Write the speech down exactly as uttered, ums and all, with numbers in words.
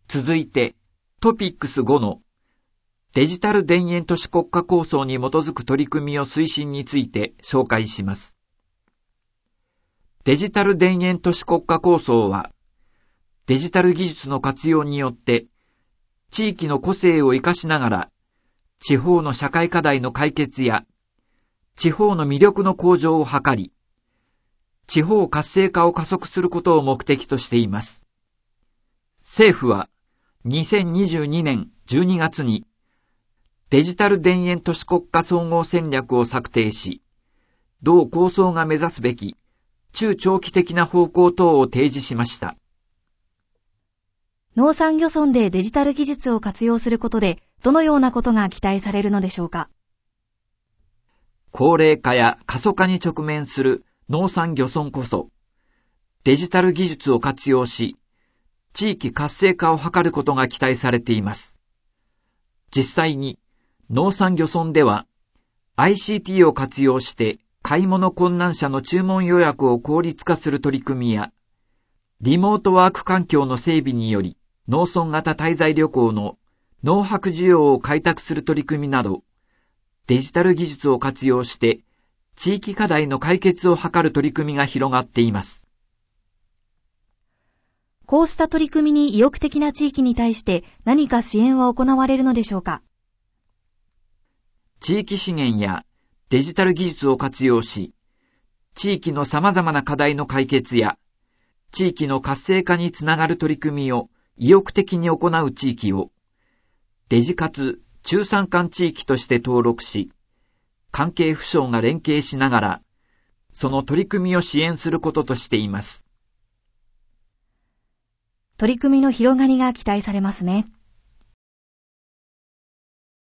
続いて、トピックスごのデジタル田園都市国家構想に基づく取り組みを推進について紹介します。デジタル田園都市国家構想は、デジタル技術の活用によって、地域の個性を生かしながら、地方の社会課題の解決や、地方の魅力の向上を図り、地方活性化を加速することを目的としています。政府は、にせんにじゅうにねんじゅうにがつに、デジタル田園都市国家総合戦略を策定し、同構想が目指すべき中長期的な方向等を提示しました。 農産漁村でデジタル技術を活用することで、どのようなことが期待されるのでしょうか。 高齢化や過疎化に直面する農産漁村こそ、デジタル技術を活用し、地域活性化を図ることが期待されています。実際に、農産漁村では、アイシーティー を活用して買い物困難者の注文予約を効率化する取り組みや、リモートワーク環境の整備により、農村型滞在旅行の農泊需要を開拓する取り組みなど、デジタル技術を活用して地域課題の解決を図る取り組みが広がっています。 こうした取り組みに意欲的な地域に対して何か支援は行われるのでしょうか。 地域資源やデジタル技術を活用し、地域の様々な課題の解決や地域の活性化につながる取り組みを意欲的に行う地域をデジ活中山間地域として登録し、関係府省が連携しながら、その取り組みを支援することとしています。 取り組みの広がりが期待されますね。